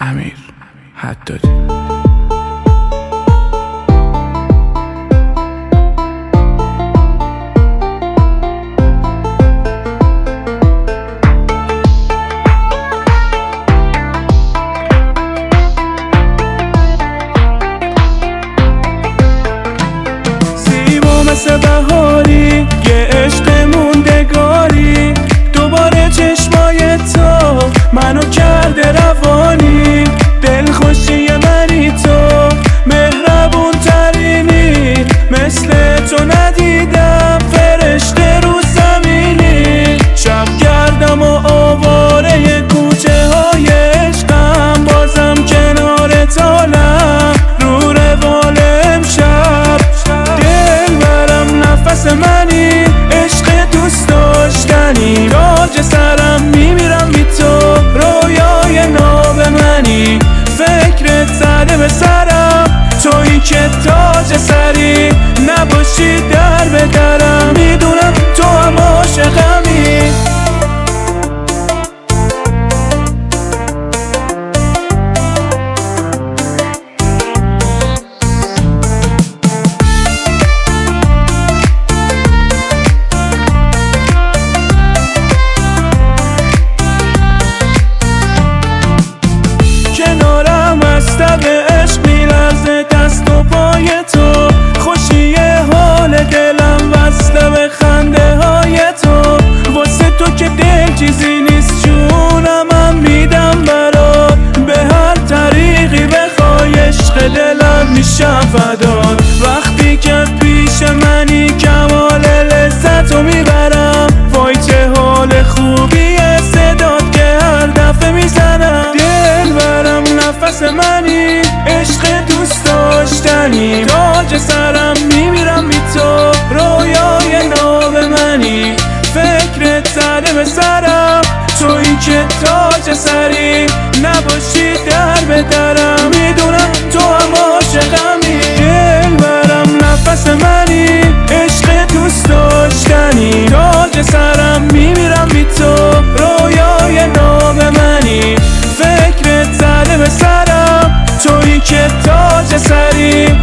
امیر حدادی. مثل بهاری یه عشق موندگاری، دوباره چشمای تو منو کرده روانی. دلخوشی منی تو، مهربون ترینی، مثل تو ندیدم فرشته رو زمینی. شب گردم و آواره کوچه های عشقم، بازم کنار تالم رو روال امشب. نفس منی، عشق دوست داشتنی، تاج سرم میمیرم بی تو، رویای ناب منی. فکرت زده به سرم، تویی که تاج سری، نباشی در به درم. میدونم تو هم عاشقمی. کنارم مستب عشق میلرزه دست و پای تو، خوشی حال دلم وصله به خنده های تو. واسه تو که دل چیزی نیست، جونم هم میدم برات، به هر طریقی بخوای عشق دلم میشم فدات. وقتی که پیش منی کمال لذتو میبرم، وای چه حال خوبیه صدات که هر دفعه میزنم. نفس منی، عشق دوست داشتنی، تاج سرم میمیرم بی تو، رویای ناب منی. فکرت زده به سرم، تویی که تاج سری، نباشی در به درم. میدونم تو هم عاشقمی. دلبرم نفس منی، عشق دوست داشتنی، تاج سرم میمیرم بی تو، رویای ناب منی. فکرت زده به سرم، تویی که تاج سری،